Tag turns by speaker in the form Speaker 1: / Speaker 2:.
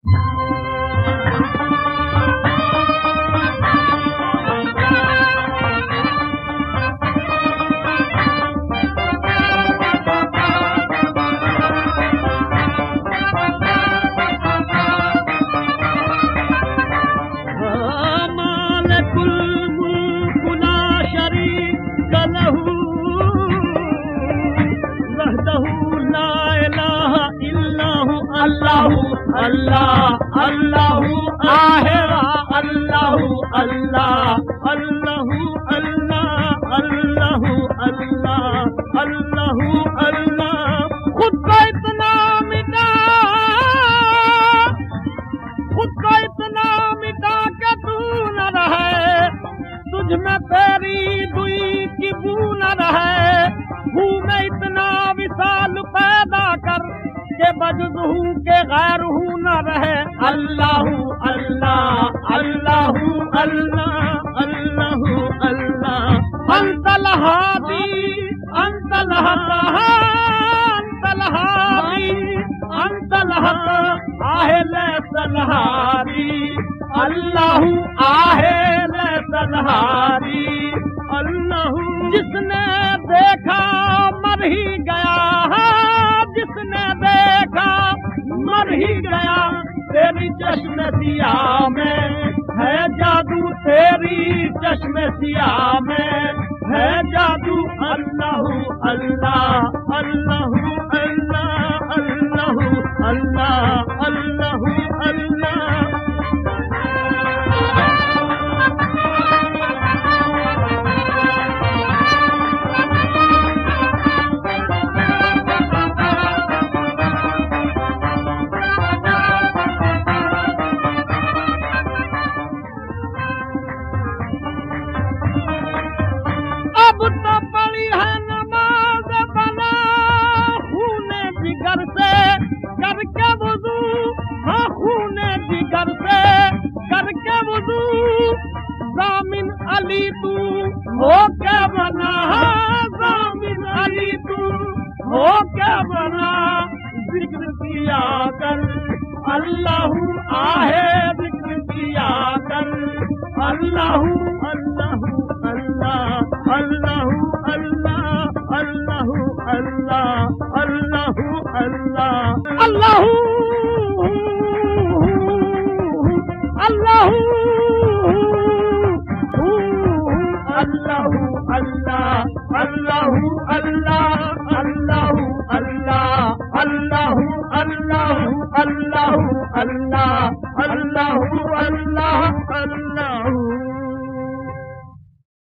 Speaker 1: अल्लाह अल्लाहु आहेरा अल्लाहु अल्लाह अल्लाहु अल्लाह अल्लाहु अल्लाह अल्लाहु अल्लाह। खुद को इतना मिटा के तू न रहे, तुझ में तेरी दुई की बू न रहे। हूँ मैं इतना विशाल पैदा कर के बजदहू के गैर हूँ न रहे। अल्लाहु अल्लाह अल्लाहु अल्लाह अल्लाहु अल्लाह। अंतल हादी अंतल अंतल आहेले सलहारी अल्लाहु आहेले सलहारी अल्लाहु। जिसने देखा मर ही गया, जिसने देखा मर ही गया। तेरी चश्मे सिया में है जादू, तेरी चश्मे सिया में है जादू। अल्लाहु अल्लाह अल्लाहु अल्लाह अल्लाहु अल्लाह अल्लाहु अल्लाह। अब तो पड़ी है नमाज बना खूने जिगर से करके वुज़ू, हाँ खूने जिगर से करके वुज़ू। ज़ामिन अली तू हो के बना, ज़ामिन अली तू हो के बना। जिक्र किया कर अल्लाहु आहे, जिक्र किया कर अल्लाहु अल्लाहु अल्लाह अल्लाहु अल्लाह अल्लाहु अल्लाह अल्लाहु अल्लाह अल्लाहु अल्लाहु अल्लाहु अल्लाह अल्लाहु अल्लाह अल्लाहु अल्लाह अल्लाहु अल्लाहु अल्लाहु अल्लाह अल्लाहु अल्लाह।